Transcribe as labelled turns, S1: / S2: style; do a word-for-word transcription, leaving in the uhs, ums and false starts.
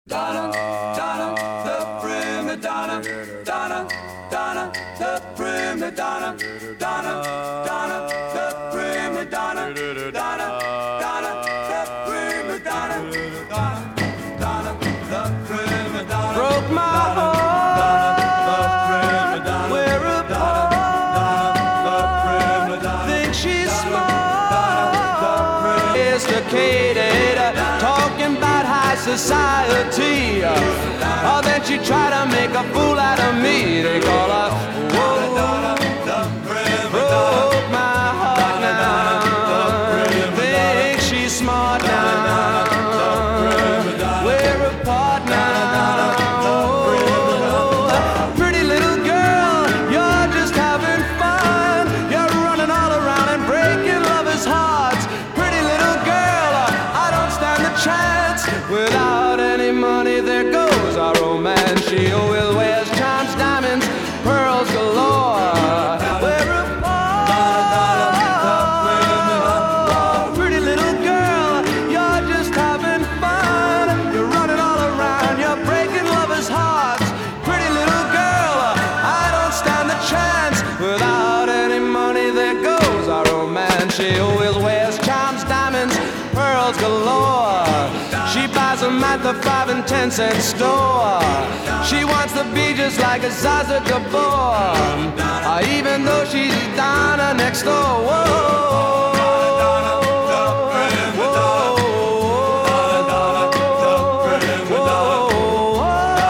S1: Donna, Donna, the prima donna, Donna, Donna, the prima donna, Donna, Donna, the prima donna, Donna, Donna, the prima donna, Donna, Donna, the prima donna, broke my heart, whereupon think she's smart, sophisticated, talking about high society. Oh, then she tried to make a fool out of me. They call her, whoa, broke my heart now. Think she's smart now. We're apart now. Pretty little girl, you're just having fun. You're running all around and breaking lovers' hearts. Pretty little girl, I don't stand a chance. Without any money, there goes our romance. She always wears charms, diamonds, pearls galore. We're apart. Pretty little girl, you're just having fun. You're running all around, you're breaking lovers' hearts. Pretty little girl, I don't stand a chance. Without any money, there goes our romance. She always wears charms, diamonds, pearls galore. She buys them at the five and ten cent store. She wants to be just like a Zaza Gabor, uh, even though she's Donna next door.